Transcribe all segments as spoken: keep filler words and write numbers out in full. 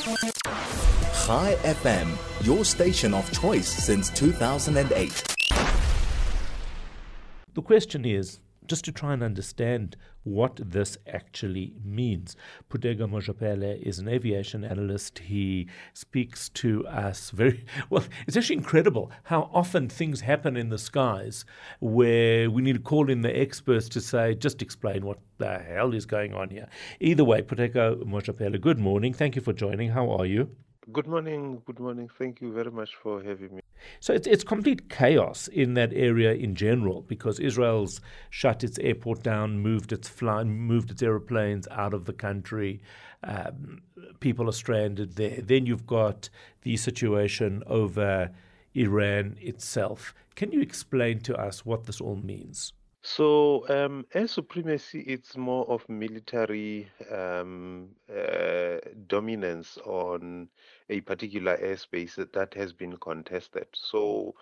Chai F M, your station of choice since two thousand eight. The question is, just to try and understand what this actually means. Phuthego Mojapele is an aviation analyst. He speaks to us very, well, it's actually incredible how often things happen in the skies where we need to call in the experts to say, just explain what the hell is going on here. Either way, Phuthego Mojapele, good morning. Thank you for joining. How are you? Good morning. Good morning. Thank you very much for having me. So it's it's complete chaos in that area in general because Israel's shut its airport down, moved its fly, moved its aeroplanes out of the country. Um, people are stranded there. Then you've got the situation over Iran itself. Can you explain to us what this all means? So, um, air supremacy, it's more of military um, uh, dominance on a particular airspace that has been contested. So,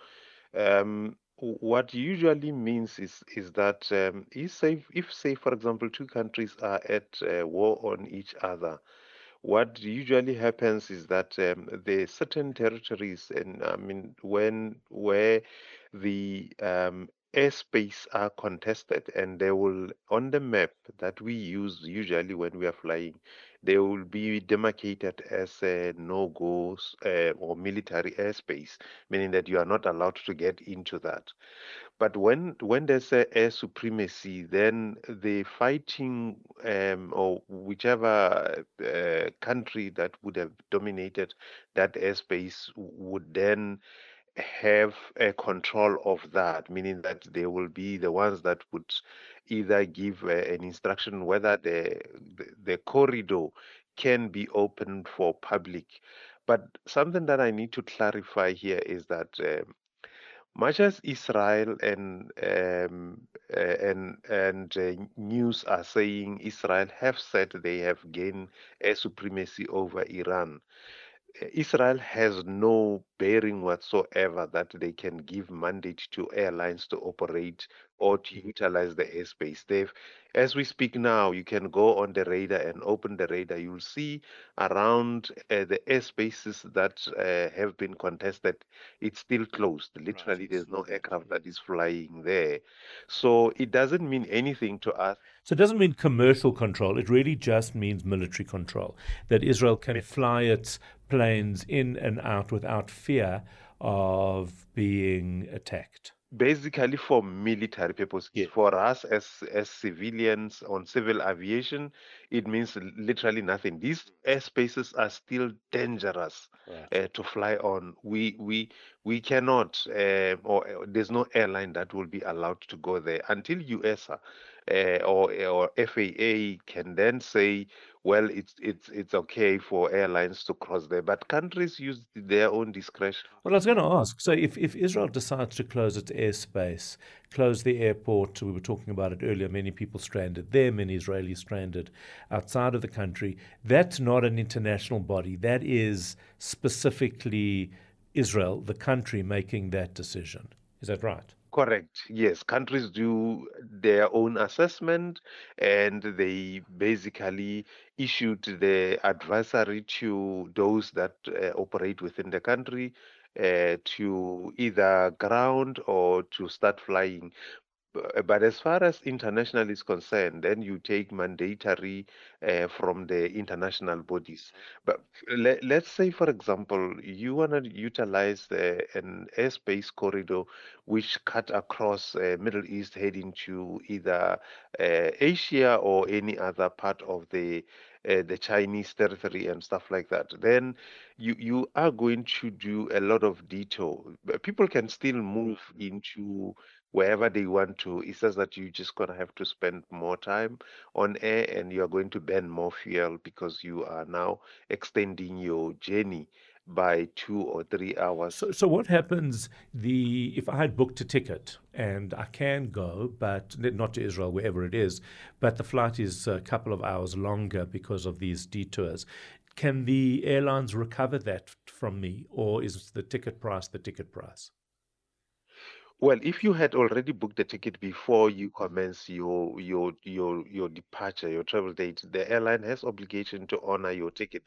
um, what usually means is is that um, if, say, if, say, for example, two countries are at uh, war on each other, what usually happens is that um, there are certain territories, and I mean, when where the um, airspace are contested, and they will on the map that we use usually when we are flying, they will be demarcated as a no-go uh, or military airspace, meaning that you are not allowed to get into that. But when when there's a air supremacy, then the fighting um, or whichever uh, country that would have dominated that airspace would then have a control of that, meaning that they will be the ones that would either give uh, an instruction whether the, the the corridor can be opened for public. But something that I need to clarify here is that um, much as Israel and um, uh, and and uh, news are saying Israel have said they have gained air supremacy over Iran, Israel has no bearing whatsoever that they can give mandate to airlines to operate or to utilize the airspace. They've, as we speak now, you can go on the radar and open the radar. You'll see around uh, the airspaces that uh, have been contested, it's still closed. Literally, Right. there's no aircraft that is flying there. So it doesn't mean anything to us. So it doesn't mean commercial control. It really just means military control, that Israel can fly its planes in and out without fear of being attacked. Basically for military purposes. Yeah. For us as as civilians on civil aviation, it means literally nothing. These airspaces are still dangerous Right. uh, to fly on. We we we cannot, uh, or uh, there's no airline that will be allowed to go there until U S A uh, or or F A A can then say, well, it's it's it's okay for airlines to cross there, but countries use their own discretion. Well, I was going to ask, so if, if Israel decides to close its airspace, close the airport, we were talking about it earlier, many people stranded there, many Israelis stranded outside of the country, that's not an international body. That is specifically Israel, the country, making that decision. Is that right? Correct. Yes, countries do their own assessment and they basically issued the advisory to those that uh, operate within the country uh, to either ground or to start flying. Bu- But as far as international is concerned, then you take mandatory uh, from the international bodies. But let, let's say, for example, you want to utilize uh, an airspace corridor which cut across uh, Middle East heading to either uh, Asia or any other part of the uh, the Chinese territory and stuff like that. Then you you are going to do a lot of detour. But people can still move into wherever they want to. It's just that you just gonna have to spend more time on air and you are going to burn more fuel because you are now extending your journey by two or three hours. So, so what happens the if I had booked a ticket and I can go, but not to Israel, wherever it is, but the flight is a couple of hours longer because of these detours. Can the airlines recover that from me, or is the ticket price the ticket price? Well, if you had already booked the ticket before you commence your your your your departure, your travel date, the airline has obligation to honor your ticket,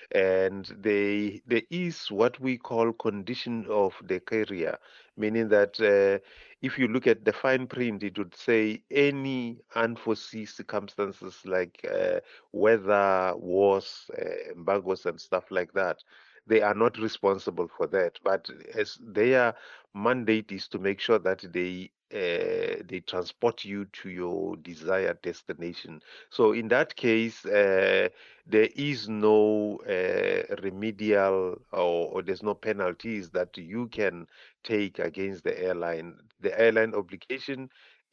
and they there is what we call condition of the carrier, meaning that uh, if you look at the fine print, it would say any unforeseen circumstances like uh, weather, wars, uh, embargoes, and stuff like that. They are not responsible for that, but as their mandate is to make sure that they uh, they transport you to your desired destination. So in that case, uh, there is no uh, remedial or, or there's no penalties that you can take against the airline. The airline obligation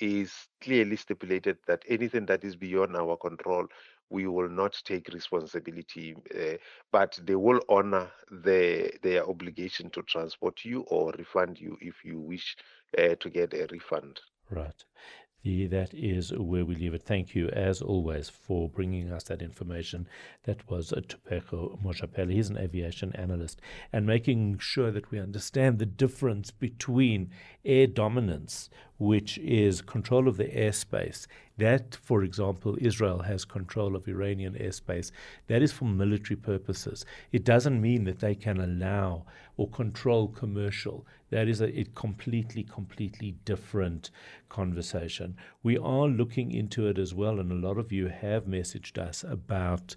is clearly stipulated that anything that is beyond our control, we will not take responsibility, uh, but they will honor the, their obligation to transport you or refund you if you wish uh, to get a refund. Right. The, that is where we leave it. Thank you, as always, for bringing us that information. That was uh, Thobeka Mojapelo. He's an aviation analyst, and making sure that we understand the difference between air dominance, which is control of the airspace. That, for example, Israel has control of Iranian airspace. That is for military purposes. It doesn't mean that they can allow or control commercial. That is a, a completely, completely different conversation. We are looking into it as well, and a lot of you have messaged us about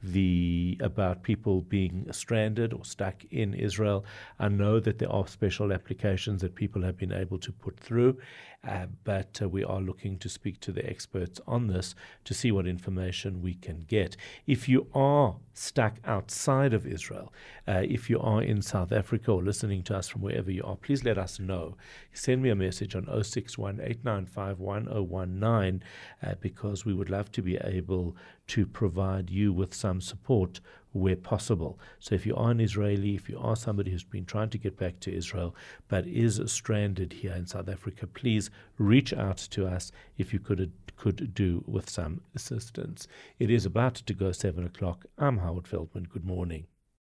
the about people being stranded or stuck in Israel. I know that there are special applications that people have been able to put through, uh, but uh, we are looking to speak to the experts on this to see what information we can get. If you are stuck outside of Israel, uh, if you are in South Africa or listening to us from wherever you are, please let us know. Send me a message on zero six one, eight nine five, one zero one nine uh, because we would love to be able to provide you with some support where possible. So if you are an Israeli, if you are somebody who's been trying to get back to Israel but is stranded here in South Africa, please reach out to us if you could could do with some assistance. It is about to go seven o'clock. I'm Howard Feldman. Good morning.